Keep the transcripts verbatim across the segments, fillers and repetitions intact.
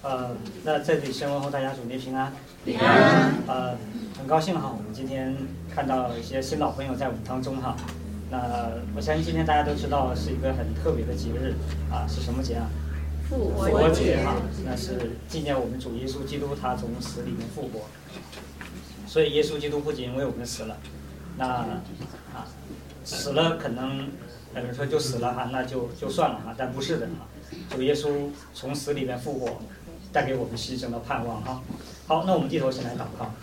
呃，那这里先问候大家主内平安。 平安。 呃，很高兴哈，我们今天看到一些新老朋友在我们当中哈。那我相信今天大家都知道是一个很特别的节日啊，是什么节啊？ 复活节哈，那是纪念我们主耶稣基督他从死里面复活。所以耶稣基督不仅为我们死了，那啊死了可能有人说就死了哈，那就就算了哈，但不是的哈。主耶稣从死里面复活，带给我们新生的盼望哈。好，那我们低头先来祷告。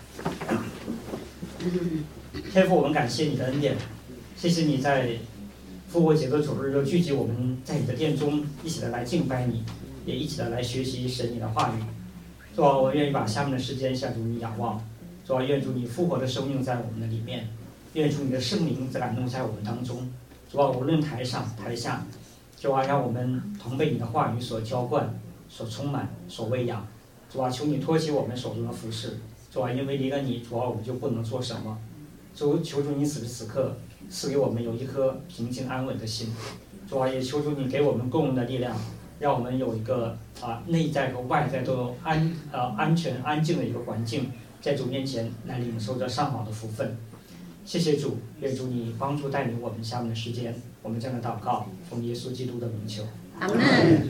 天父，我们感谢你的恩典，谢谢你在复活节的主日又聚集我们在你的殿中，一起的来敬拜你，也一起的来学习神你的话语。主啊，我愿意把下面的时间向主你仰望。主啊，愿主你复活的生命在我们的里面，愿主你的圣灵感动在我们当中。主啊，无论台上台下，主啊，让我们同被你的话语所浇灌、所充满、所喂养。主啊，求你托起我们手中的服事。主啊，因为离了你，主啊，我们就不能做什么。主，求主你此时此刻赐给我们有一颗平静安稳的心。主啊，也求主你给我们共同的力量，让我们有一个啊内在和外在都有安呃安全安静的一个环境，在主面前来领受着上好的福分。谢谢主，愿主你帮助带领我们下面的时间，我们这样的祷告，奉耶稣基督的名求。 阿门。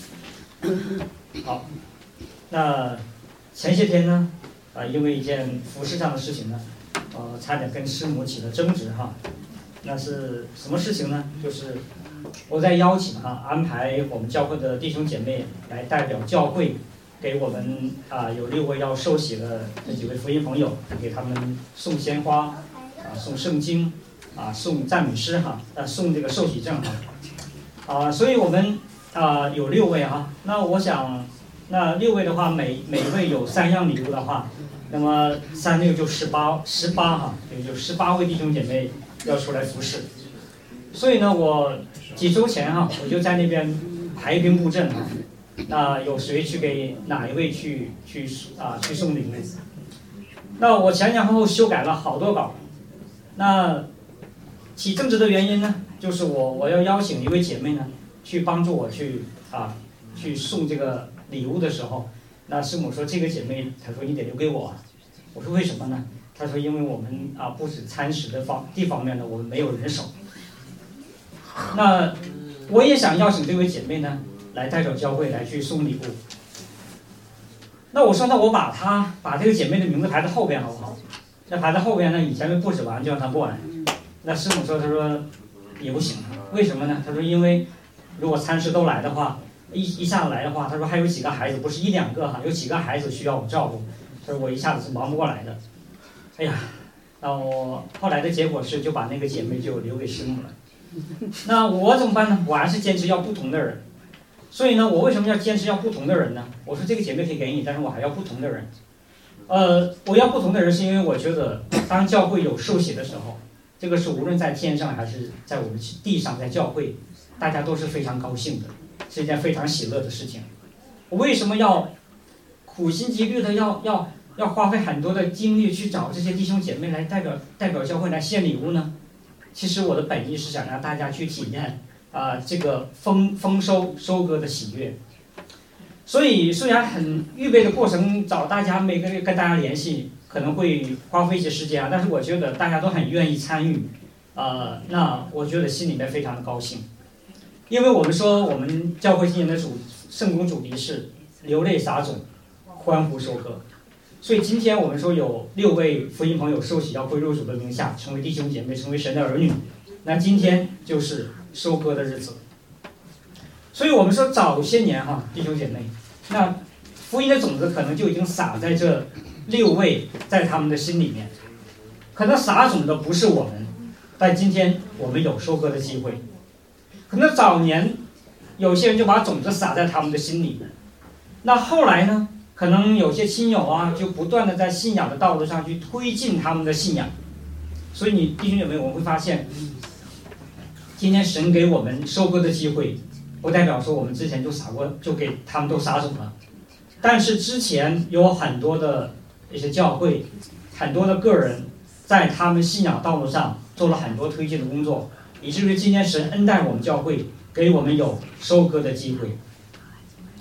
好，那前些天呢，啊、呃，因为一件服饰上的事情呢，呃，差点跟师母起了争执哈。那是什么事情呢？就是我在邀请哈、啊，安排我们教会的弟兄姐妹来代表教会，给我们啊、呃、有六位要受洗的这几位福音朋友，给他们送鲜花，啊、呃，送圣经，啊，送赞美诗哈，呃，送这个受洗证哈，啊、呃，所以我们啊、呃、有六位哈。那我想，那六位的话，每每位有三样礼物的话，那么三六就十八十八哈，也就十八位弟兄姐妹要出来服侍。所以呢，我几周前哈，我就在那边排兵布阵哈。那有谁去给哪一位去去啊去送礼物？那我前前后后修改了好多稿。那起争执的原因呢，就是我我要邀请一位姐妹呢，去帮助我去啊去送这个礼物的时候，那师母说这个姐妹，她说你得留给我。我说为什么呢？她说因为我们啊不止餐食的方地方面呢，我们没有人手。那我也想邀请这位姐妹呢，来代表教会来去送礼物。那我说，那我把她把这个姐妹的名字排在后边好不好？那排在后边呢，以前没布置完就让她过来。那师母说，她说也不行，为什么呢？她说因为如果餐食都来的话，一一下子来的话，她说还有几个孩子，不是一两个哈，有几个孩子需要我照顾，她说我一下子是忙不过来的。哎呀，那我后来的结果是就把那个姐妹就留给师母了。那我怎么办呢？我还是坚持要不同的人。所以呢，我为什么要坚持要不同的人呢？我说这个姐妹可以给你，但是我还要不同的人。呃，我要不同的人是因为我觉得，当教会有受洗的时候，这个是无论在天上还是在我们地上，在教会，大家都是非常高兴的，是一件非常喜乐的事情。我为什么要苦心积虑的要要要花费很多的精力去找这些弟兄姐妹来代表代表教会来献礼物呢？其实我的本意是想让大家去体验啊、呃、这个丰丰收收割的喜悦。所以虽然很预备的过程找大家每个月跟大家联系可能会花费一些时间啊，但是我觉得大家都很愿意参与，呃，那我觉得心里面非常的高兴。因为我们说我们教会今年的主圣工主题是流泪撒种，欢呼收割。所以今天我们说有六位福音朋友受洗要归入主的名下，成为弟兄姐妹，成为神的儿女。那今天就是收割的日子。所以我们说早些年哈，弟兄姐妹，那福音的种子可能就已经撒在这六位在他们的心里面。可能撒种的不是我们，但今天我们有收割的机会。可能早年有些人就把种子撒在他们的心里，那后来呢？可能有些亲友啊，就不断的在信仰的道路上去推进他们的信仰。所以你弟兄姐妹，我们会发现，今天神给我们收割的机会，不代表说我们之前就撒过，就给他们都撒种了。但是之前有很多的一些教会，很多的个人，在他们信仰道路上做了很多推进的工作，以至于今天神恩待我们教会，给我们有收割的机会。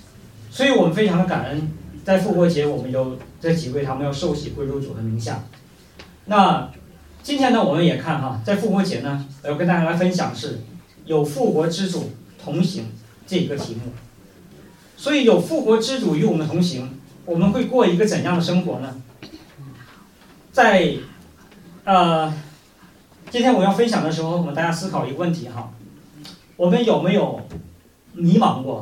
所以我们非常的感恩，在复活节我们有这几位他们要受洗归入主的名下。那今天呢，我们也看哈，在复活节呢，我要跟大家来分享是有复活之主同行这个题目。所以有复活之主与我们同行，我们会过一个怎样的生活呢？在呃，今天我要分享的时候，我们大家思考一个问题哈，我们有没有迷茫过？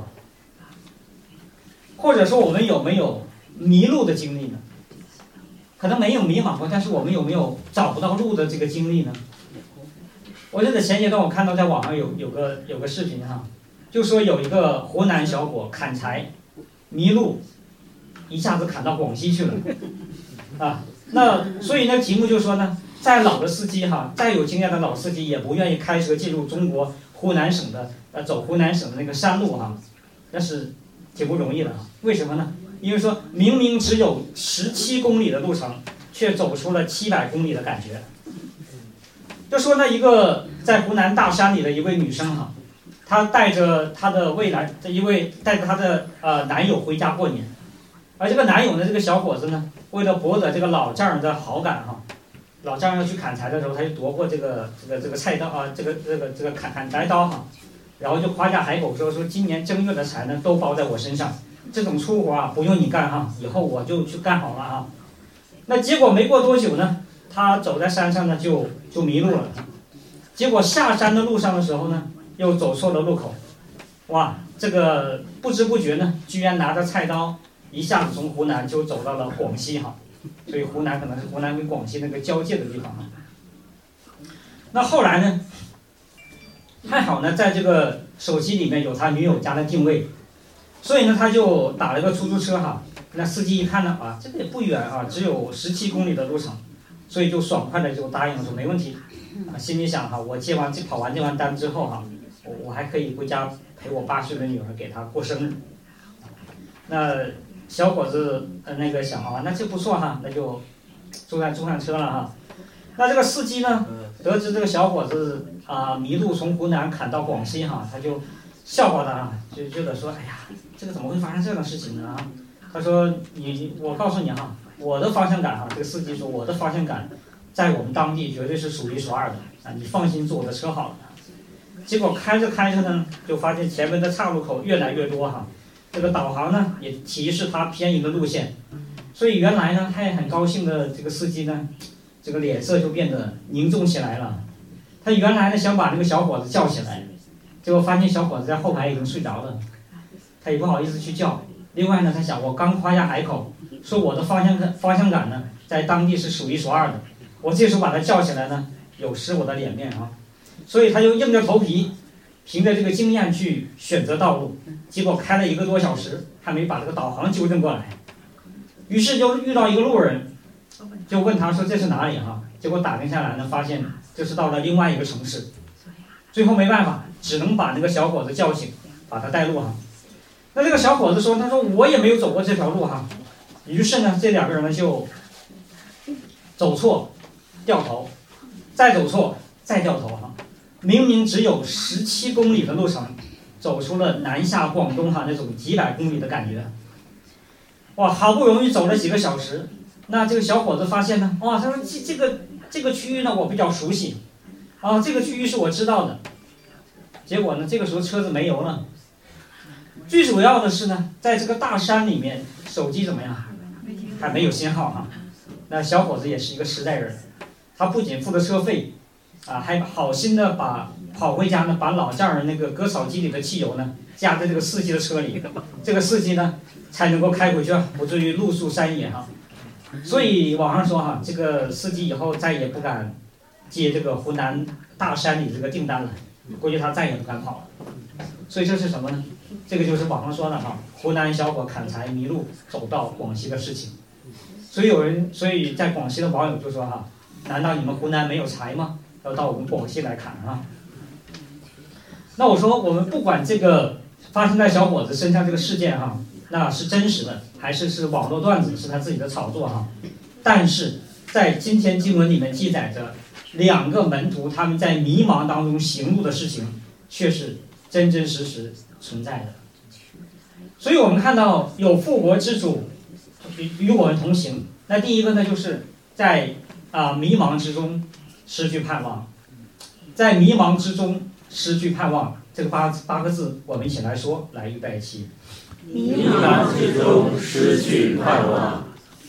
或者说我们有没有迷路的经历呢？可能没有迷茫过，但是我们有没有找不到路的这个经历呢？我记得前阶段我看到在网上有有个有个视频哈，就说有一个湖南小伙砍柴迷路，一下子砍到广西去了啊。那所以那题目就说呢，再老的司机哈，再有经验的老司机也不愿意开车进入中国湖南省的呃走湖南省的那个山路哈，那是挺不容易的啊。为什么呢？因为说明明只有十七公里的路程，却走出了七百公里的感觉。就说呢，一个在湖南大山里的一位女生哈，她带着她的未来这一位带着她的呃男友回家过年，而这个男友呢，这个小伙子呢，为了博得这个老丈人的好感哈，老丈人要去砍柴的时候，他就夺过这个这个这个菜刀啊，这个这个这个砍砍柴刀哈，然后就夸下海口说说今年正月的柴呢都包在我身上。这种粗活啊，不用你干哈，以后我就去干好了哈。那结果没过多久呢，他走在山上呢，就就迷路了。结果下山的路上的时候呢，又走错了路口。哇，这个不知不觉呢，居然拿着菜刀，一下子从湖南就走到了广西哈。所以湖南可能是湖南跟广西那个交界的地方哈。那后来呢，还好呢，在这个手机里面有他女友家的定位。所以呢，他就打了个出租车哈，那司机一看呢，啊，这个也不远啊，只有十七公里的路程，所以就爽快的就答应了，说没问题。啊，心里想哈，我接完这跑完这完单之后哈，我我还可以回家陪我八岁的女儿给她过生日。那小伙子呃那个想啊，那就不错哈，那就坐上坐上车了哈。那这个司机呢，得知这个小伙子啊迷路从湖南砍到广西哈，他就笑话他啊，就觉得说，哎呀。这个怎么会发生这样的事情呢？啊，他说你，我告诉你哈，我的方向感哈，这个司机说我的方向感，在我们当地绝对是数一数二的啊，你放心坐我的车好了。结果开着开着呢，就发现前面的岔路口越来越多哈，这个导航呢也提示他偏移的路线，所以原来呢他也很高兴的这个司机呢，这个脸色就变得凝重起来了。他原来呢想把这个小伙子叫起来，结果发现小伙子在后排已经睡着了。他也不好意思去叫。另外呢，他想我刚夸下海口，说我的方向感方向感呢，在当地是数一数二的。我这时候把他叫起来呢，有失我的脸面啊。所以他就硬着头皮，凭着这个经验去选择道路。结果开了一个多小时，还没把这个导航纠正过来。于是就遇到一个路人，就问他说这是哪里哈？结果打听下来呢，发现这是到了另外一个城市。最后没办法，只能把那个小伙子叫醒，把他带路哈。那这个小伙子说：“他说我也没有走过这条路哈。”于是呢，这两个人呢就走错，掉头，再走错，再掉头哈。明明只有十七公里的路程，走出了南下广东哈那种几百公里的感觉。哇，好不容易走了几个小时，那这个小伙子发现呢，哇，他说这这个这个区域呢我比较熟悉，啊，这个区域是我知道的。结果呢，这个时候车子没油了。最主要的是呢，在这个大山里面，手机怎么样？还没有信号哈。那小伙子也是一个实在人，他不仅付了车费，啊，还好心的把跑回家呢，把老丈人那个割草机里的汽油呢，加在这个司机的车里，这个司机呢才能够开回去，不至于露宿山野哈。所以网上说哈，这个司机以后再也不敢接这个湖南大山里这个订单了，估计他再也不敢跑了。所以这是什么呢？这个就是网上说的哈，湖南小伙砍柴迷路走到广西的事情。所以有人，所以在广西的网友就说哈，难道你们湖南没有柴吗？要到我们广西来砍啊？那我说，我们不管这个发生在小伙子身上这个事件哈，那是真实的，还是是网络段子，是他自己的炒作哈？但是在今天经文里面记载着两个门徒他们在迷茫当中行路的事情，却是真真实实存在的。 所以我们看到有复活之主与与我们同行。那第一个呢，就是在啊、呃、迷茫之中失去盼望，在迷茫之中失去盼望，这个八八个字，我们一起来说，来预备起。 迷茫之中失去盼望。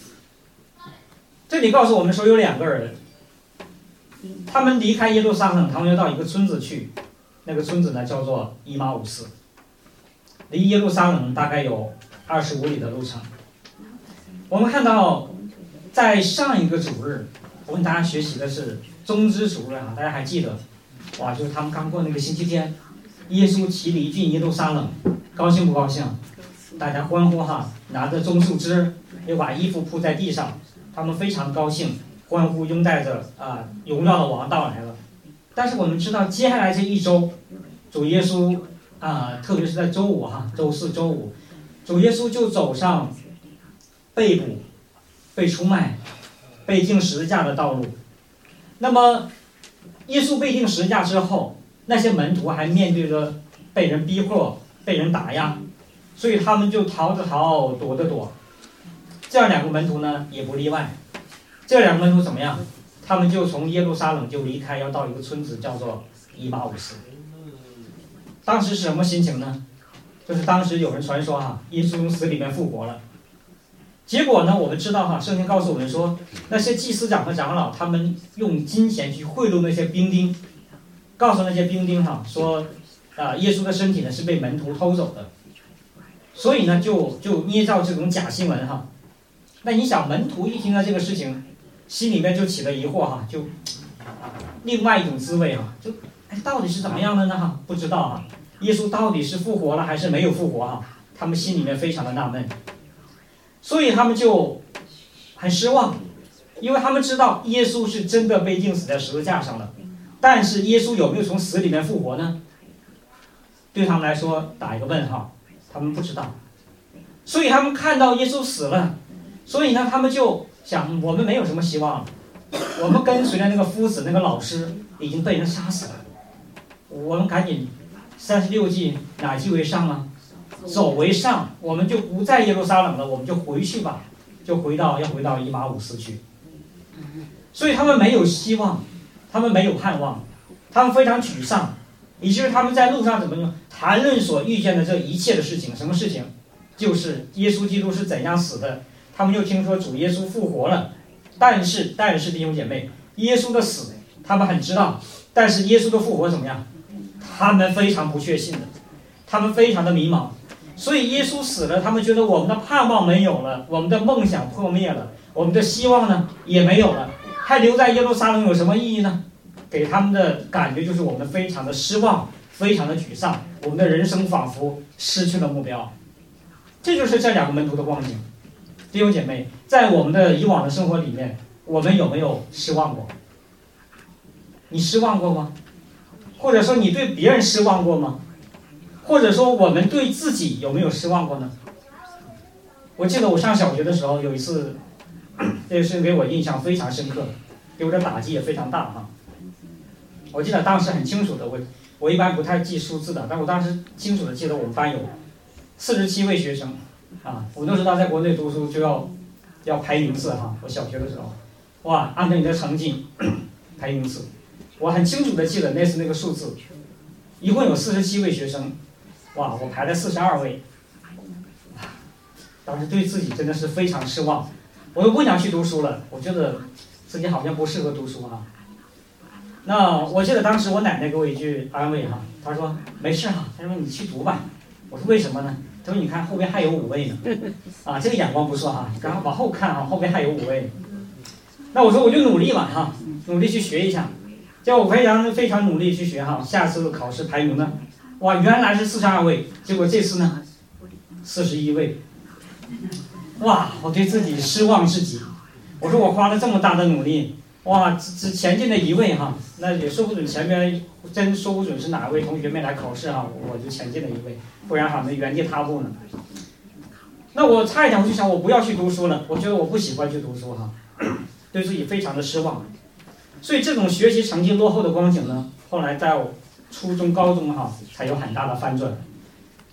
这里告诉我们说有两个人，他们离开耶路撒冷，他们要到一个村子去，那个村子呢叫做以马忤斯，离耶路撒冷大概有二十五里的路程。我们看到，在上一个主日，我跟大家学习的是棕枝主日啊，大家还记得？哇，就是他们刚过那个星期天，耶稣骑离进耶路撒冷，高兴不高兴？大家欢呼哈，拿着棕树枝，又把衣服铺在地上，他们非常高兴，欢呼拥戴着啊，荣耀的王到来了。但是我们知道，接下来这一周，主耶稣啊，特别是在周五哈，周四周五，主耶稣就走上被捕、被出卖、被钉十字架的道路。那么，耶稣被钉十字架之后，那些门徒还面对着被人逼迫、被人打压，所以他们就逃着逃，躲着躲。这两个门徒呢，也不例外。这两个门徒怎么样？他们就从耶路撒冷就离开，要到一个村子叫做以马忤斯。当时是什么心情呢？就是当时有人传说哈，耶稣从死里面复活了。结果呢，我们知道哈，圣经告诉我们说，那些祭司长和长老，他们用金钱去贿赂那些兵丁，告诉那些兵丁哈，说啊，耶稣的身体呢是被门徒偷走的，所以呢，就就捏造这种假新闻哈。那你想，门徒一听到这个事情，心里面就起了疑惑哈，就另外一种滋味哈，就哎，到底是怎么样的呢哈？不知道啊，耶稣到底是复活了还是没有复活哈？他们心里面非常的纳闷。所以他们就很失望，因为他们知道耶稣是真的被钉死在十字架上了，但是耶稣有没有从死里面复活呢？对他们来说打一个问号，他们不知道。所以他们看到耶稣死了，所以呢他们就想，我们没有什么希望了，我们跟随的那个夫子那个老师已经被人杀死了，我们赶紧三十六计哪计为上啊？走为上，我们就不在耶路撒冷了，我们就回去吧，就回到要回到以马忤斯去。所以他们没有希望，他们没有盼望，他们非常沮丧，以至于他们在路上怎么样谈论所遇见的这一切的事情。什么事情？就是耶稣基督是怎样死的。他们又听说主耶稣复活了，但是但是弟兄姐妹，耶稣的死他们很知道，但是耶稣的复活怎么样？他们非常不确信的，他们非常的迷茫。所以耶稣死了，他们觉得我们的盼望没有了，我们的梦想破灭了，我们的希望呢也没有了，还留在耶路撒冷有什么意义呢？给他们的感觉就是我们非常的失望，非常的沮丧，我们的人生仿佛失去了目标。这就是这两个门徒的光景。弟兄姐妹，在我们的以往的生活里面，我们有没有失望过？你失望过吗？或者说你对别人失望过吗？或者说我们对自己有没有失望过呢？我记得我上小学的时候有一次，这个事给我印象非常深刻，给我的打击也非常大哈。我记得当时很清楚的，我我一般不太记数字的，但我当时清楚的记得我们班有四十七位学生啊。我们都知道在国内读书就要要排名次哈。我小学的时候，哇，按照你的成绩排名次，我很清楚的记得那是那个数字，一共有四十七位学生。哇，我排了四十二位，当时对自己真的是非常失望，我都不想去读书了，我觉得自己好像不适合读书啊。那我记得当时我奶奶给我一句安慰哈，她说没事哈，她说你去读吧。我说为什么呢？她说你看后边还有五位呢，啊，这个眼光不错哈，然后往后看哈，后边还有五位。那我说我就努力吧哈，努力去学一下，结果我非常非常努力去学哈，下次考试排名呢？哇，原来是四十二位，结果这次呢，四十一位。哇，我对自己失望至极。我说我花了这么大的努力，哇，只只前进了一位哈，那也说不准前面真说不准是哪位同学没来考试哈，我就前进了一位，不然好像原地踏步呢。那我差一点我就想我不要去读书了，我觉得我不喜欢去读书哈，对自己非常的失望。所以这种学习成绩落后的光景呢，后来在我初中、高中哈才有很大的翻转。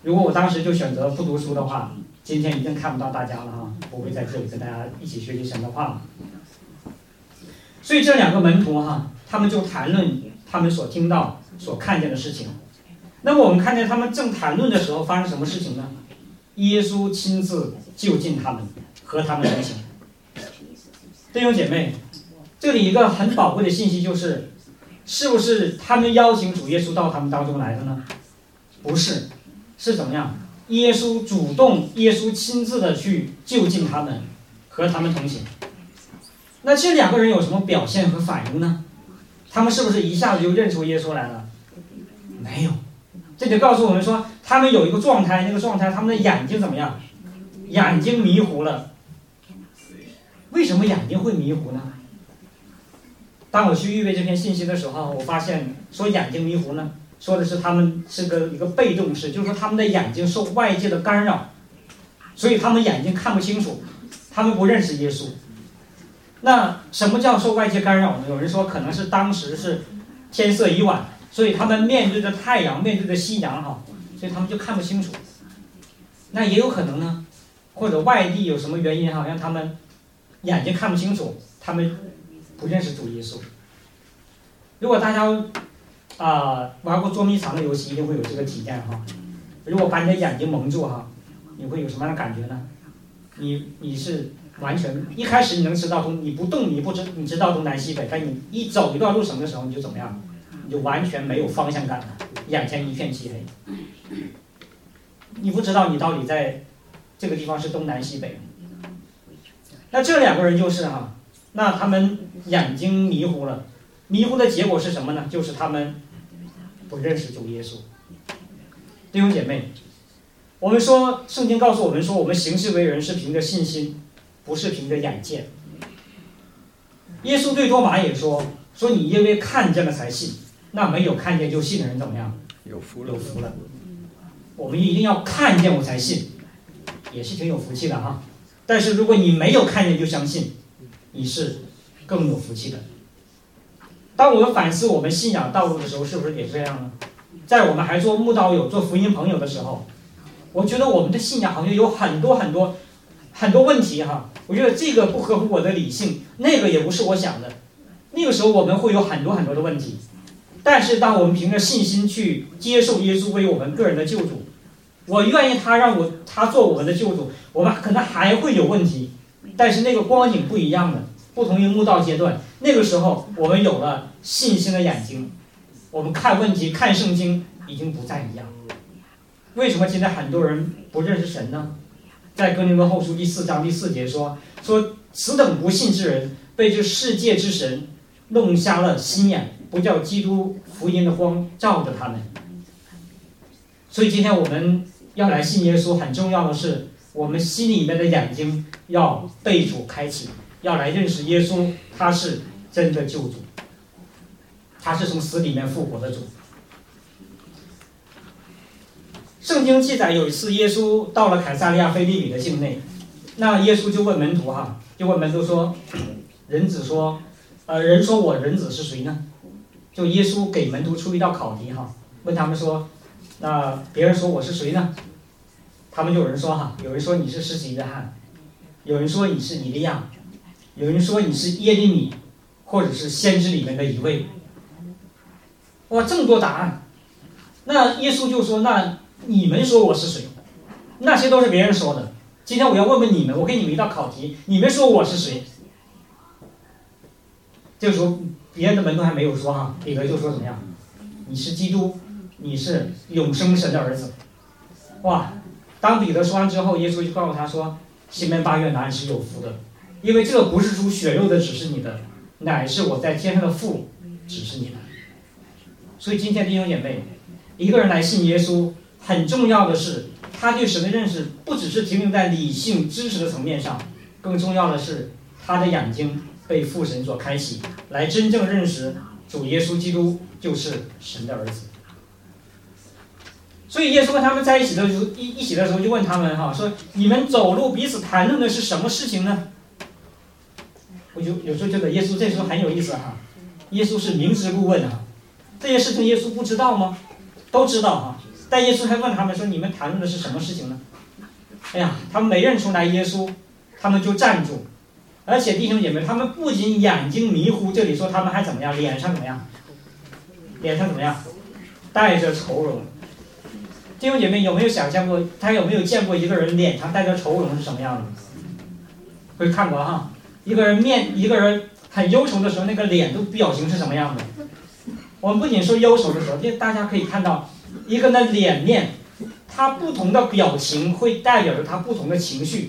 如果我当时就选择不读书的话，今天一定看不到大家了哈，不会在这里跟大家一起学习神的话。所以这两个门徒哈，他们就谈论他们所听到、所看见的事情。那么我们看见他们正谈论的时候，发生什么事情呢？耶稣亲自就近他们，和他们同行。弟兄姐妹，这里一个很宝贵的信息就是，是不是他们邀请主耶稣到他们当中来的呢？不是，是怎么样？耶稣主动，耶稣亲自的去就近他们，和他们同行。那这两个人有什么表现和反应呢？他们是不是一下子就认出耶稣来了？没有。这就告诉我们说，他们有一个状态，那个状态，他们的眼睛怎么样？眼睛迷糊了。为什么眼睛会迷糊呢？当我去预备这篇信息的时候，我发现说眼睛迷糊呢，说的是他们是个一个被动式，就是说他们的眼睛受外界的干扰，所以他们眼睛看不清楚，他们不认识耶稣。那什么叫受外界干扰呢？有人说可能是当时是天色已晚，所以他们面对着太阳，面对着夕阳哈，所以他们就看不清楚。那也有可能呢，或者外地有什么原因哈，让他们眼睛看不清楚，他们不认识主耶稣。如果大家啊、呃、玩过捉迷藏的游戏，一定会有这个体验哈。如果把你的眼睛蒙住哈，你会有什么样的感觉呢？你你是完全一开始你能知道东，你不动你不知你知道东南西北，但你一走一段路程的时候，你就怎么样？你就完全没有方向感了，眼前一片漆黑。你不知道你到底在这个地方是东南西北。那这两个人就是哈，那他们眼睛迷糊了，迷糊的结果是什么呢？就是他们不认识主耶稣。弟兄姐妹，我们说圣经告诉我们说，我们行事为人是凭着信心，不是凭着眼见。耶稣对多马也说，说你因为看见了才信，那没有看见就信的人怎么样？ 有福了， 有福了。我们一定要看见我才信，也是挺有福气的哈。但是如果你没有看见就相信，你是更有福气的。当我们反思我们信仰道路的时候，是不是也这样呢？在我们还做慕道友、做福音朋友的时候，我觉得我们的信仰好像有很多很多很多问题哈。我觉得这个不合乎我的理性，那个也不是我想的。那个时候我们会有很多很多的问题。但是当我们凭着信心去接受耶稣为我们个人的救主，我愿意他让我他做我们的救主，我们可能还会有问题，但是那个光景不一样的，不同于慕道阶段。那个时候我们有了信心的眼睛，我们看问题看圣经已经不再一样。为什么现在很多人不认识神呢？在哥林多后书第四章第四节说说此等不信之人，被这世界之神弄瞎了心眼，不叫基督福音的光照着他们。所以今天我们要来信耶稣，很重要的是我们心里面的眼睛要被主开启，要来认识耶稣，他是真的救主，他是从死里面复活的主。圣经记载有一次耶稣到了凯撒利亚腓立比的境内，那耶稣就问门徒哈，就问门徒说，人子说呃，人说我人子是谁呢？就耶稣给门徒出一道考题哈，问他们说，那别人说我是谁呢？他们就有人说哈，有人说你是施洗约翰，有人说你是以利亚，有人说你是耶利米，或者是先知里面的一位。哇，这么多答案。那耶稣就说，那你们说我是谁？那些都是别人说的。今天我要问问你们，我给你们一道考题，你们说我是谁？这个时候别人的门徒还没有说哈，彼得就说怎么样？你是基督，你是永生神的儿子。哇！当彼得说完之后，耶稣就告诉他说：“西门巴约拿，你是有福的，因为这个不是出血肉的指示你的，乃是我在天上的父指示你的。”所以今天弟兄姐妹，一个人来信耶稣，很重要的是他对神的认识不只是停留在理性知识的层面上，更重要的是他的眼睛被父神所开启，来真正认识主耶稣基督就是神的儿子。所以耶稣跟他们在一起的时候，一一起的时候就问他们哈，说你们走路彼此谈论的是什么事情呢？我就有时候觉得耶稣这时候很有意思哈，耶稣是明知故问啊，这些事情耶稣不知道吗？都知道哈， 但耶稣还问他们说：“你们谈论的是什么事情呢？”哎呀，他们没认出来耶稣，他们就站住。而且弟兄姐妹，他们不仅眼睛迷糊，这里说他们还怎么样？脸上怎么样？脸上怎么样？带着愁容。弟兄姐妹有没有想象过，他有没有见过一个人脸上带着愁容是什么样的？会看过哈，一个人面，一个人很忧愁的时候，那个脸的表情是什么样的？我们不仅说忧愁的时候，大家可以看到一个人的脸面，他不同的表情会代表着他不同的情绪。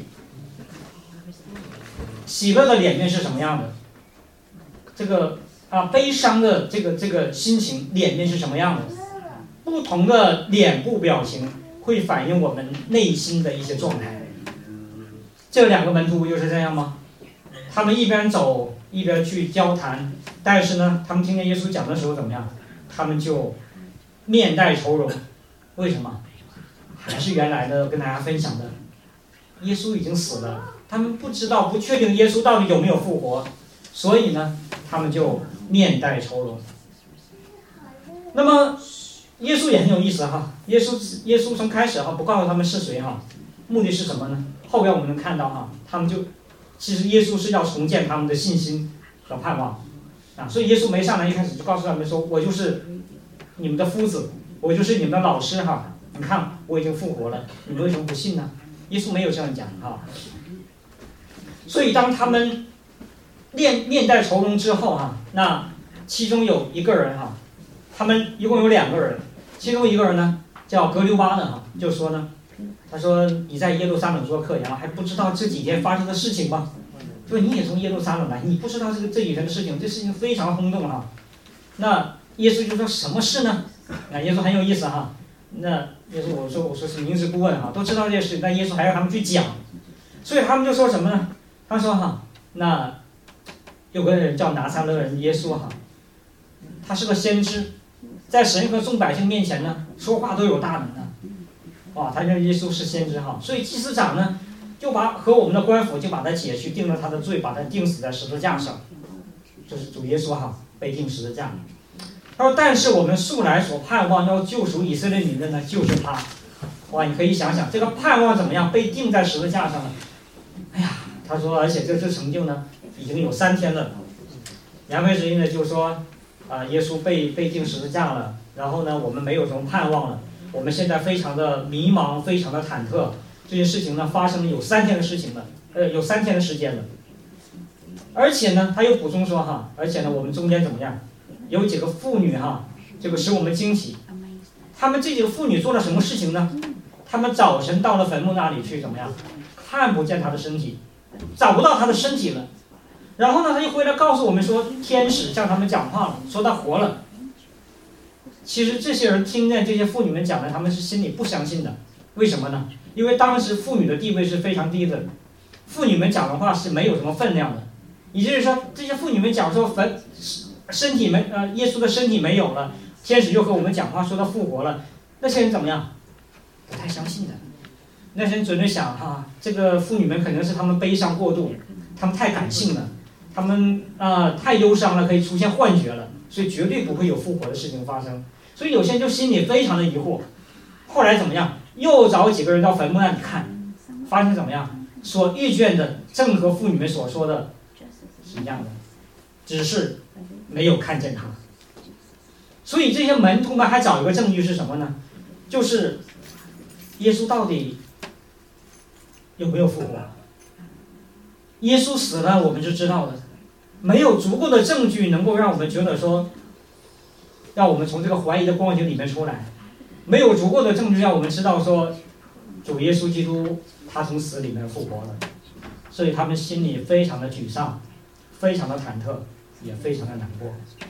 喜乐的脸面是什么样的？这个啊，悲伤的这个这个心情脸面是什么样的？不同的脸部表情会反映我们内心的一些状态。这两个门徒不就是这样吗？他们一边走一边去交谈，但是呢，他们听见耶稣讲的时候怎么样？他们就面带愁容。为什么？还是原来的跟大家分享的，耶稣已经死了，他们不知道不确定耶稣到底有没有复活，所以呢，他们就面带愁容。那么耶稣也很有意思哈，耶稣耶稣从开始哈不告诉他们是谁哈，目的是什么呢？后边我们能看到哈，他们就其实耶稣是要重建他们的信心和盼望啊，所以耶稣没上来一开始就告诉他们说，我就是你们的夫子，我就是你们的老师哈，你看我已经复活了，你们为什么不信呢？耶稣没有这样讲哈。所以当他们面面带愁容之后哈，那其中有一个人哈，他们一共有两个人，其中一个人呢叫格留巴的哈，就说呢，他说你在耶路撒冷做客，然后还不知道这几天发生的事情吗？说你也从耶路撒冷来，你不知道这个这几天的事情，这事情非常轰动哈。那耶稣就说什么事呢？啊，耶稣很有意思哈。那耶稣我说我说是明知故问哈，都知道这些事，但耶稣还要他们去讲，所以他们就说什么呢？他说哈，那有个人叫拿撒勒人耶稣哈，他是个先知，在神和众百姓面前呢，说话都有大能的。哇，他认为耶稣是先知哈，所以祭司长呢，就把和我们的官府就把他解去，定了他的罪，把他钉死在十字架上，就是主耶稣哈被钉十字架。他说，但是我们素来所盼望要救赎以色列民的呢，就是他。哇，你可以想想这个盼望怎么样被钉在十字架上了。哎呀，他说，而且这次成就呢，已经有三天了。杨飞之音呢就说，啊、呃，耶稣被被钉十字架了，然后呢，我们没有什么盼望了，我们现在非常的迷茫，非常的忐忑。这些事情呢，发生了有三天的事情了，呃，有三天的时间了。而且呢，他又补充说哈，而且呢，我们中间怎么样？有几个妇女哈，这个使我们惊奇。他们这几个妇女做了什么事情呢？他们早晨到了坟墓那里去，怎么样？看不见他的身体，找不到他的身体了。然后呢，他就回来告诉我们说，天使向他们讲话了，说他活了。其实这些人听见这些妇女们讲的，他们是心里不相信的。为什么呢？因为当时妇女的地位是非常低的，妇女们讲的话是没有什么分量的。也就是说，这些妇女们讲说坟身体没呃，耶稣的身体没有了，天使又和我们讲话说他复活了，那些人怎么样？不太相信的。那些人准备想哈、啊，这个妇女们可能是他们悲伤过度，他们太感性了，他们啊、呃、太忧伤了，可以出现幻觉了，所以绝对不会有复活的事情发生。所以有些人就心里非常的疑惑。后来怎么样？又找几个人到坟墓那里看，发现怎么样？所遇见的正和妇女们所说的是一样的，只是没有看见他。所以这些门徒们还找一个证据是什么呢？就是耶稣到底有没有复活？耶稣死了，我们就知道了。没有足够的证据能够让我们觉得说，让我们从这个怀疑的光景里面出来。没有足够的证据让我们知道说，主耶稣基督他从死里面复活了。所以他们心里非常的沮丧，非常的忐忑，也非常的难过。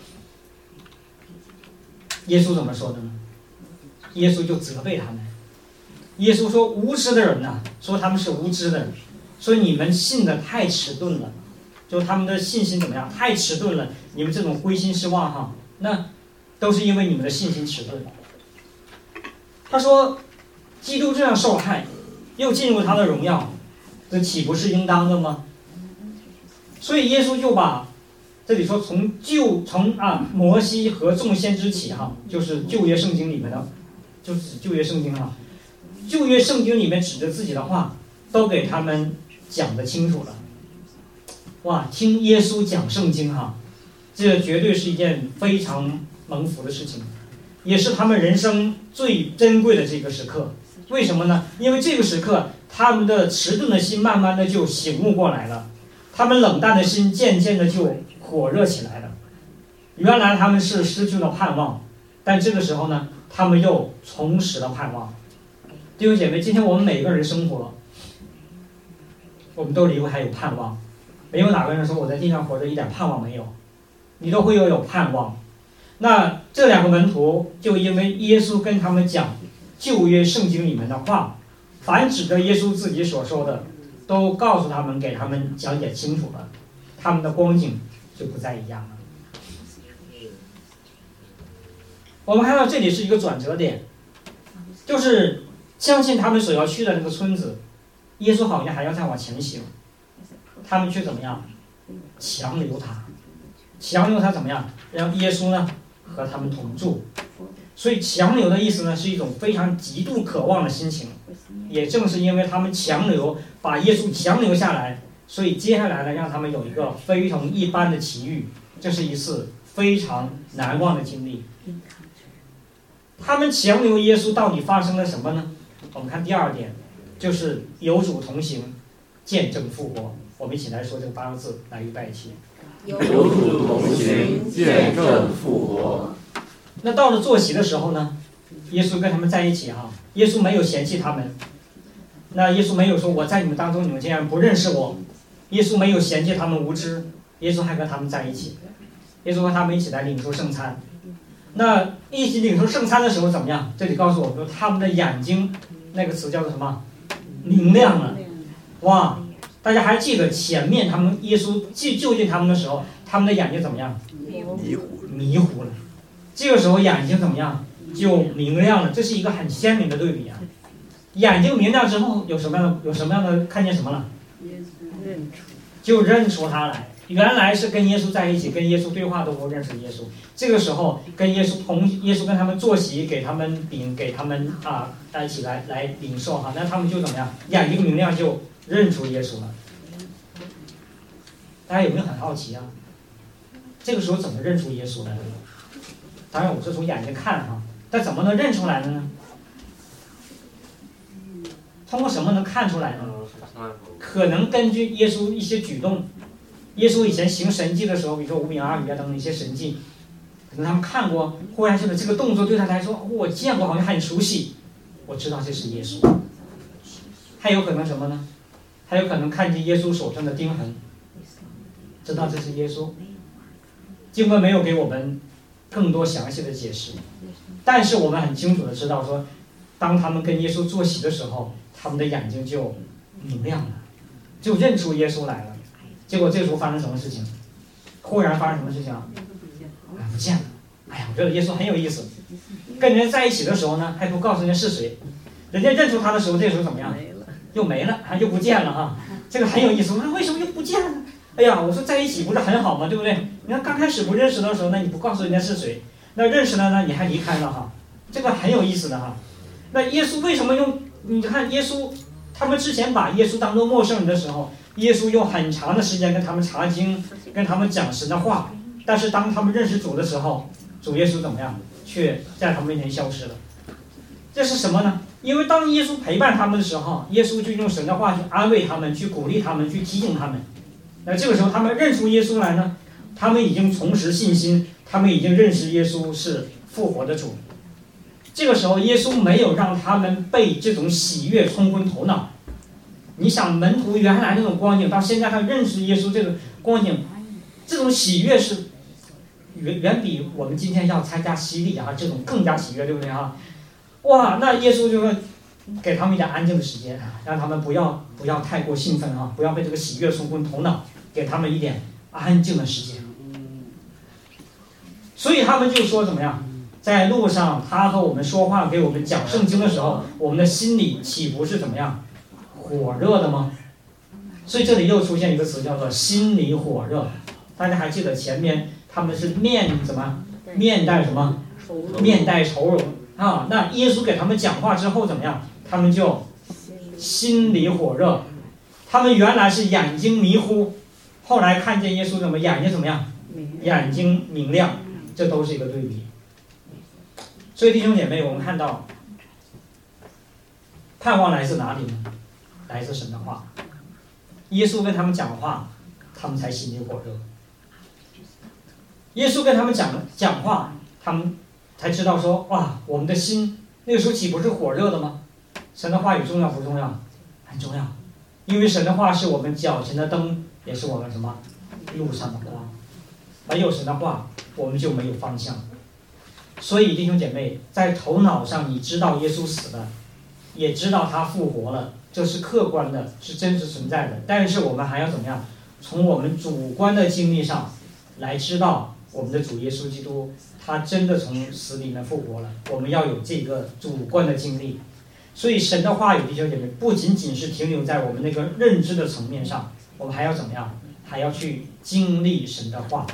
耶稣怎么说的呢？耶稣就责备他们。耶稣说，无知的人呐、啊，说他们是无知的人，说你们信的太迟钝了，就他们的信心怎么样？太迟钝了，你们这种灰心失望哈，那都是因为你们的信心迟钝。他说，基督这样受害，又进入他的荣耀，这岂不是应当的吗？所以耶稣就把这里说从旧从啊摩西和众先知起哈，就是旧约圣经里面的就是指旧约圣经啊。旧约圣经里面指着自己的话，都给他们讲得清楚了。哇，听耶稣讲圣经哈、啊，这绝对是一件非常蒙福的事情，也是他们人生最珍贵的这个时刻。为什么呢？因为这个时刻，他们的迟钝的心慢慢的就醒悟过来了，他们冷淡的心渐渐的就火热起来了。原来他们是失去了盼望，但这个时候呢，他们又重拾了盼望。弟兄姐妹，今天我们每个人生活，我们都离不开有盼望。没有哪个人说我在地上活着一点盼望没有，你都会有有盼望。那这两个门徒就因为耶稣跟他们讲旧约圣经里面的话，凡指着耶稣自己所说的，都告诉他们，给他们讲解清楚了，他们的光景就不再一样了。我们看到这里是一个转折点，就是相信他们所要去的那个村子，耶稣好像还要再往前行，他们却怎么样？强留他，强留他怎么样？让耶稣呢和他们同住。所以强留的意思呢，是一种非常极度渴望的心情。也正是因为他们强留，把耶稣强留下来，所以接下来呢，让他们有一个非同一般的奇遇。这是一次非常难忘的经历。他们强留耶稣到底发生了什么呢？我们看第二点，就是有主同行，见证复活。我们一起来说这八个字，来预备起。 有主同行，见证复活。 那到了坐席的时候呢，耶稣跟他们在一起啊，耶稣没有嫌弃他们。那耶稣没有说我在你们当中你们竟然不认识我，耶稣没有嫌弃他们无知，耶稣还跟他们在一起，耶稣和他们一起来领受圣餐。那一起领受圣餐的时候怎么样？这里告诉我们说他们的眼睛，那个词叫做什么？明亮了。哇，大家还记得前面他们耶稣就近他们的时候，他们的眼睛怎么样？ 迷糊迷糊了。这个时候眼睛怎么样？就明亮了。这是一个很鲜明的对比啊。眼睛明亮之后有什么样的有什么样的看见什么了？就认出他来。原来是跟耶稣在一起，跟耶稣对话都不认识耶稣。这个时候跟耶稣同耶稣跟他们坐席，给他们饼，给他们啊一起来来领受哈，那他们就怎么样？眼睛明亮就认出耶稣了。大家有没有很好奇啊？这个时候怎么认出耶稣来的呢？当然我是从眼睛看哈，但怎么能认出来的呢？通过什么能看出来呢？可能根据耶稣一些举动，耶稣以前行神迹的时候，比如说五饼二鱼啊等等一些神迹，可能他们看过，忽然觉得这个动作对他来说，我见过，好像很熟悉，我知道这是耶稣。还有可能什么呢？还有可能看见耶稣手上的钉痕，知道这是耶稣。经文没有给我们更多详细的解释，但是我们很清楚的知道说，当他们跟耶稣坐席的时候，他们的眼睛就明亮了，就认出耶稣来了。结果这时候发生什么事情？忽然发生什么事情啊？哎，不见了。哎呀，我觉得耶稣很有意思，跟人在一起的时候呢，还不告诉人家是谁，人家认出他的时候，这时候怎么样？又没了，还又不见了哈。这个很有意思。我说为什么又不见了？哎呀，我说在一起不是很好吗？对不对？你看刚开始不认识的时候呢，你不告诉人家是谁，那认识了呢，你还离开了哈，这个很有意思的哈。那耶稣为什么用？你看耶稣，他们之前把耶稣当作陌生人的时候，耶稣用很长的时间跟他们查经，跟他们讲神的话。但是当他们认识主的时候，主耶稣怎么样？却在他们面前消失了。这是什么呢？因为当耶稣陪伴他们的时候，耶稣就用神的话去安慰他们，去鼓励他们，去提醒他们。那这个时候他们认出耶稣来呢，他们已经重拾信心，他们已经认识耶稣是复活的主。这个时候耶稣没有让他们被这种喜悦冲昏头脑。你想门徒原来那种光景，到现在他认识耶稣这个光景，这种喜悦是远远比我们今天要参加洗礼啊这种更加喜悦，对不对啊？哇，那耶稣就说给他们一点安静的时间，让他们不要不要太过兴奋啊，不要被这个喜悦冲昏头脑，给他们一点安静的时间。所以他们就说怎么样？在路上他和我们说话，给我们讲圣经的时候，我们的心里岂不是怎么样火热的吗？所以这里又出现一个词叫做心里火热。大家还记得前面他们是面怎么面带什么面带愁容， 啊，那耶稣给他们讲话之后怎么样？他们就心里火热。他们原来是眼睛迷糊，后来看见耶稣怎么眼睛怎么样？眼睛明亮，这都是一个对比。所以弟兄姐妹，我们看到盼望来自哪里呢？来自神的话。耶稣跟他们讲话，他们才心里火热。耶稣跟他们讲讲话，他们才知道说，哇，我们的心那个时候岂不是火热的吗？神的话语重要不重要？很重要，因为神的话是我们脚前的灯，也是我们什么路上的光。没有神的话，我们就没有方向。所以弟兄姐妹，在头脑上你知道耶稣死了，也知道他复活了，这是客观的，是真实存在的。但是我们还要怎么样？从我们主观的经历上来知道我们的主耶稣基督他真的从死里面复活了，我们要有这个主观的经历。所以神的话语，弟兄姐妹，不仅仅是停留在我们那个认知的层面上，我们还要怎么样？还要去经历神的话。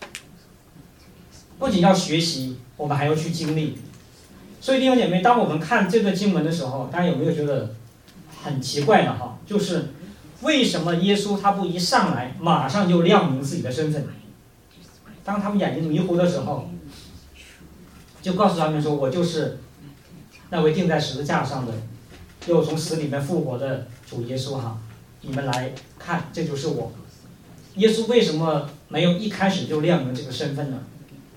不仅要学习，我们还要去经历。所以弟兄姐妹，当我们看这个经文的时候，大家有没有觉得很奇怪的哈？就是为什么耶稣他不一上来马上就亮明自己的身份？当他们眼睛迷糊的时候，就告诉他们说，我就是那位钉在十字架上的又从死里面复活的主耶稣哈，你们来看，这就是我。耶稣为什么没有一开始就亮明这个身份呢？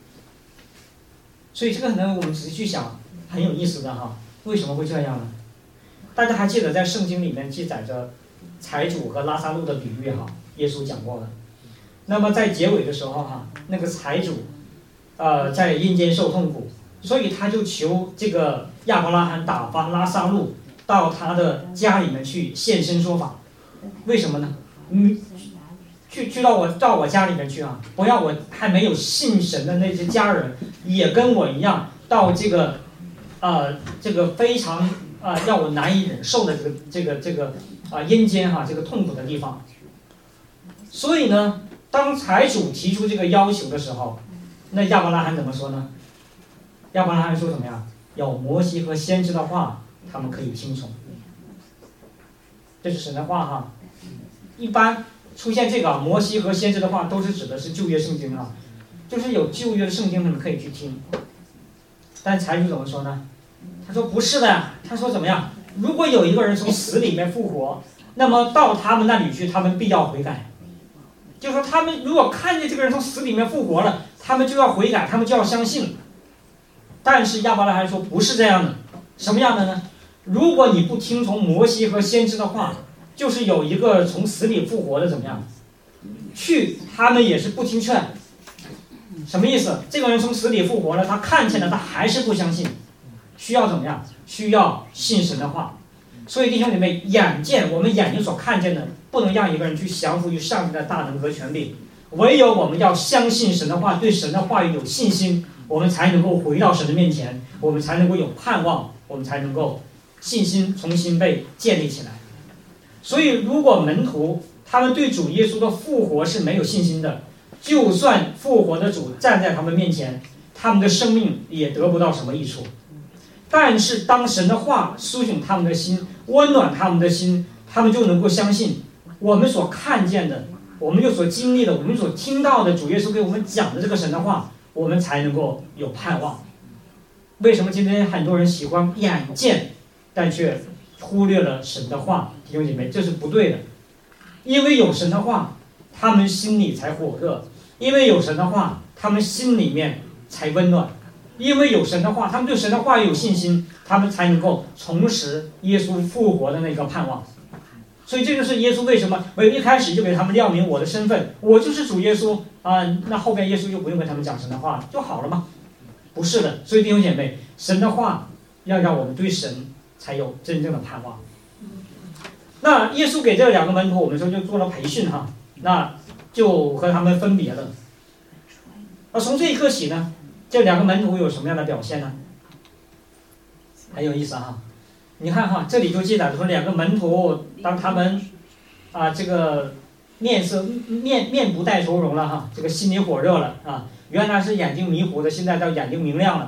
所以这个可能我们仔细去想，很有意思的哈。为什么会这样呢？大家还记得在圣经里面记载着财主和拉撒路的比喻哈，耶稣讲过的。那么在结尾的时候哈，那个财主，呃，在阴间受痛苦，所以他就求这个亚伯拉罕打发拉撒路到他的家里面去现身说法。为什么呢？嗯，去去到我到我家里面去啊！不要我还没有信神的那些家人也跟我一样到这个，呃，这个非常啊、呃、让我难以忍受的这个这个这个啊、呃、阴间哈、啊、这个痛苦的地方。所以呢，当财主提出这个要求的时候，那亚伯拉罕怎么说呢？亚伯拉罕说怎么样？有摩西和先知的话，他们可以听从。这是神的话哈。一般出现这个摩西和先知的话，都是指的是旧约圣经啊，就是有旧约的圣经，你们可以去听。但财主怎么说呢？他说不是的呀，他说怎么样？如果有一个人从死里面复活，那么到他们那里去，他们必要悔改。就是说，他们如果看见这个人从死里面复活了，他们就要悔改，他们就要相信。但是亚伯拉罕说不是这样的，什么样的呢？如果你不听从摩西和先知的话，就是有一个从死里复活的怎么样？去，他们也是不听劝。什么意思？这个人从死里复活了，他看见了，他还是不相信，需要怎么样？需要信神的话。所以弟兄姐妹，眼见我们眼睛所看见的，不能让一个人去降服于上帝的大能和权力，唯有我们要相信神的话，对神的话语有信心，我们才能够回到神的面前，我们才能够有盼望，我们才能够信心重新被建立起来。所以如果门徒他们对主耶稣的复活是没有信心的，就算复活的主站在他们面前，他们的生命也得不到什么益处。但是当神的话苏醒他们的心，温暖他们的心，他们就能够相信我们所看见的，我们又所经历的，我们所听到的主耶稣给我们讲的这个神的话，我们才能够有盼望。为什么今天很多人喜欢眼见，但却忽略了神的话？弟兄姐妹，这是不对的。因为有神的话，他们心里才火热；因为有神的话，他们心里面才温暖；因为有神的话，他们对神的话有信心，他们才能够重拾耶稣复活的那个盼望。所以这就是耶稣为什么我一开始就给他们亮明我的身份，我就是主耶稣啊、呃，那后边耶稣就不用跟他们讲神的话就好了吗？不是的。所以弟兄姐妹，神的话要让我们对神才有真正的盼望。那耶稣给这两个门徒，我们说就做了培训哈，那就和他们分别了。那从这一刻起呢，这两个门徒有什么样的表现呢？很有意思哈。你看哈，这里就记载说两个门徒，当他们啊这个面色面面不带愁容了哈，这个心里火热了啊，原来是眼睛迷糊的，现在到眼睛明亮了。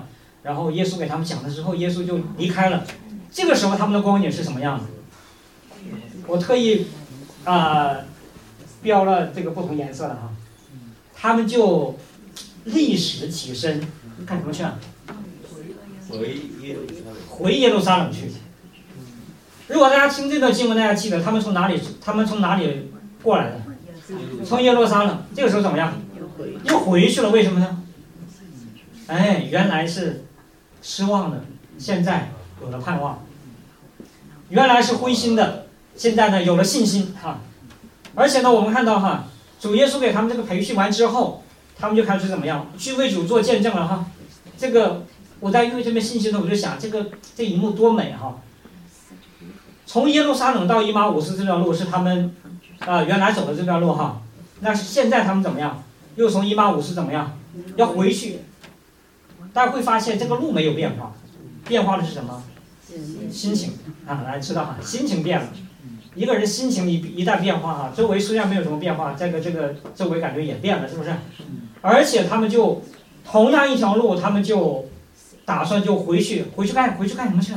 然后耶稣给他们讲了之后，耶稣就离开了。这个时候他们的光景是什么样的？我特意啊、呃、标了这个不同颜色的哈，他们就立时起身，干什么去啊？ 回耶路撒冷。 回耶路撒冷去。如果大家听这段经文，大家记得他们从哪里？他们从哪里过来的？从耶路撒冷。这个时候怎么样？又回去了。为什么呢？哎，原来是失望的，现在有了盼望；原来是灰心的，现在呢有了信心哈。而且呢，我们看到哈，主耶稣给他们这个培训完之后，他们就开始怎么样？去为主做见证了哈。这个我在因为这边信息呢，我就想这个这一幕多美哈。从耶路撒冷到以马忤斯这条路是他们啊、呃、原来走的这条路哈，那现在他们怎么样？又从以马忤斯怎么样？要回去。大家会发现这个路没有变化，变化的是什么？心情啊，大家知道哈，心情变了。一个人心情一一旦变化哈，周围虽然没有什么变化，这个这个周围感觉也变了，是不是？而且他们就同样一条路，他们就打算就回去，回去干回去干什么去了？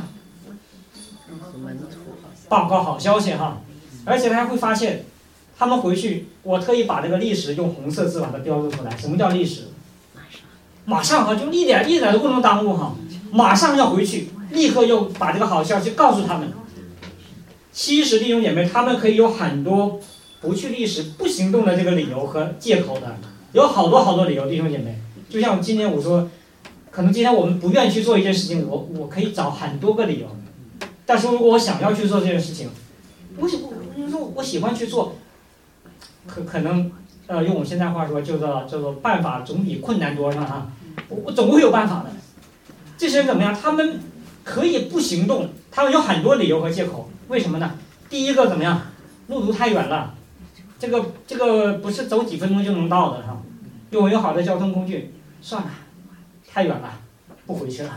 报告好消息哈！而且大家会发现，他们回去，我特意把这个历史用红色字把它标注出来。什么叫历史？马上哈，就一点一点都不能耽误哈，马上要回去，立刻又把这个好消息告诉他们。其实弟兄姐妹，他们可以有很多不去历史、不行动的这个理由和借口的，有好多好多理由，弟兄姐妹。就像今天我说，可能今天我们不愿意去做一件事情，我我可以找很多个理由。但是如果我想要去做这件事情，我喜我说我喜欢去做，可可能呃用我们现在话说叫做叫做办法总比困难多，是吧？哈，我我总会有办法的。这些人怎么样？他们可以不行动，他们有很多理由和借口。为什么呢？第一个怎么样？路途太远了，这个这个不是走几分钟就能到的哈。用我有好的交通工具，算了，太远了，不回去了。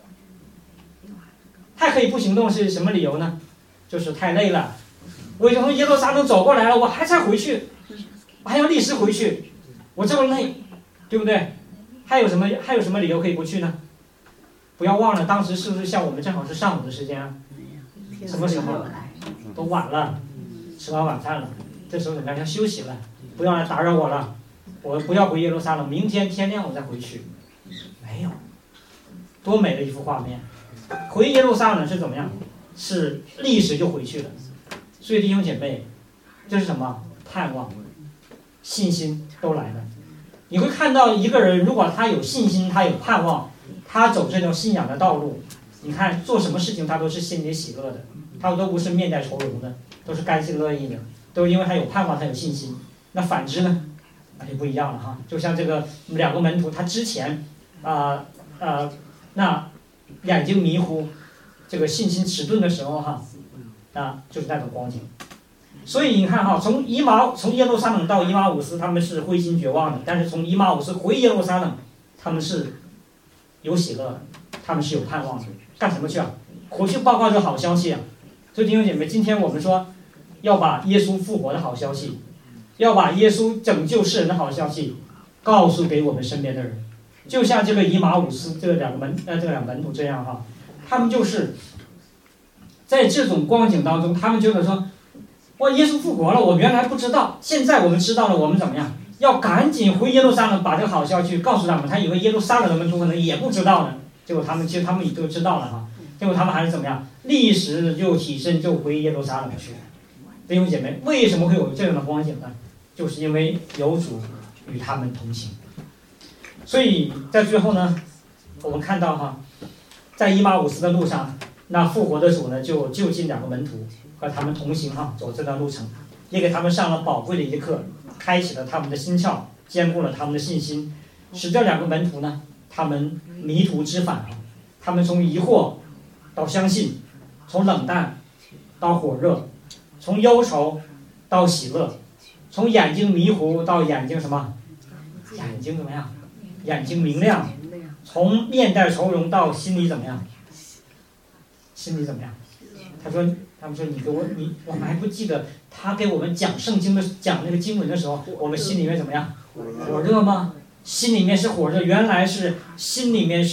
还可以不行动是什么理由呢？就是太累了。我已经从耶路撒冷走过来了，我还再回去，我还要立时回去，我这么累，对不对？还有什么还有什么理由可以不去呢？不要忘了，当时是不是像我们正好是上午的时间啊？什么时候？都晚了，吃完晚饭了，这时候怎么样？要休息了，不要来打扰我了。我不要回耶路撒冷，明天天亮我再回去。没有，多美的一幅画面！回耶路撒冷是怎么样？是立时就回去了。所以弟兄姐妹，这是什么？盼望、信心都来了。你会看到一个人，如果他有信心，他有盼望，他走这条信仰的道路，你看做什么事情他都是心里喜乐的，他都不是面带愁容的，都是甘心乐意的，都是因为他有盼望，他有信心。那反之呢，那就不一样了哈。就像这个两个门徒，他之前啊啊、呃呃、那眼睛迷糊，这个信心迟钝的时候哈，啊就是那种光景。所以你看哈，从以马从耶路撒冷到以马忤斯，他们是灰心绝望的；但是从以马忤斯回耶路撒冷，他们是有喜乐的，他们是有盼望的。干什么去啊？回去报告这个好消息啊！所以弟兄姐妹，今天我们说要把耶稣复活的好消息，要把耶稣拯救世人的好消息告诉给我们身边的人，就像这个以马忤斯这个两个门呃这个两个门徒这样哈，他们就是在这种光景当中，他们觉得说，哇，耶稣复活了，我原来不知道，现在我们知道了，我们怎么样？要赶紧回耶路撒冷把这个好消息告诉他们。他以为耶路撒冷的门徒可能也不知道呢，结果他们其实他们也都知道了哈。结果他们还是怎么样？立时就起身就回耶路撒冷去。弟兄姐妹，为什么会有这样的光景呢？就是因为有主与他们同行。所以在最后呢，我们看到哈，在以马忤斯的路上，那复活的主呢就就近两个门徒和他们同行哈，走这段路程，也给他们上了宝贵的一课，开启了他们的心窍，坚固了他们的信心，使这两个门徒呢，他们迷途知返，他们从疑惑到相信，从冷淡到火热，从忧愁到喜乐，从眼睛迷糊到眼睛什么？眼睛怎么样？眼睛明亮。从面带愁容到心里怎么样？心里怎么样？他说，他们说你给我你，我们还不记得他给我们讲圣经的讲那个经文的时候，我们心里面怎么样？火热吗？心里面是火热，原来是心里面是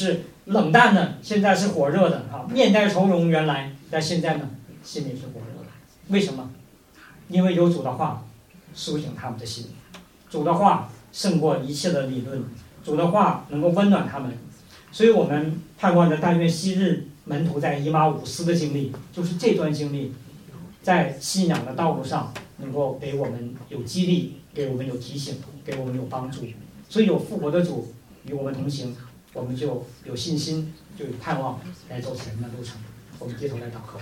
冷淡的，现在是火热的啊，面带愁容原来，但现在呢，心里是火热的。为什么？因为有主的话苏醒他们的心，主的话胜过一切的理论，主的话能够温暖他们。所以我们盼望着，但愿昔日门徒在以马忤斯的经历，就是这段经历，在信仰的道路上能够给我们有激励，给我们有提醒，给我们有帮助。所以有复活的主与我们同行，我们就有信心，就有盼望来走前面的路程。我们低头来祷告。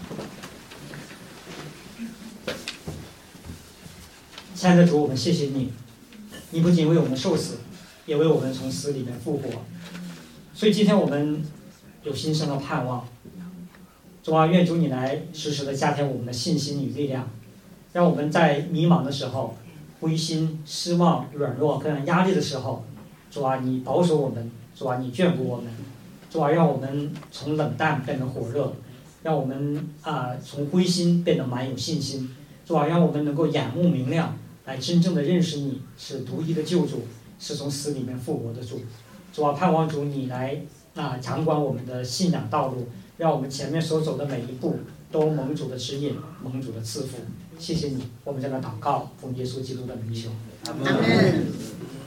亲爱的主，我们谢谢你，你不仅为我们受死，也为我们从死里面复活。所以今天我们有新生的盼望。主啊，愿主你来时时的加添我们的信心与力量，让我们在迷茫的时候、灰心、失望、软弱、各样压力的时候，主啊，你保守我们，主啊，你眷顾我们，主啊，让我们从冷淡变得火热，让我们啊、呃、从灰心变得满有信心，主啊，让我们能够眼目明亮，来真正的认识你是独一的救主，是从死里面复活的主。主啊，盼望主你来啊、呃、掌管我们的信仰道路，让我们前面所走的每一步都蒙主的指引，蒙主的赐福。谢谢你，我们在那祷告，奉耶稣基督的名求。 阿门。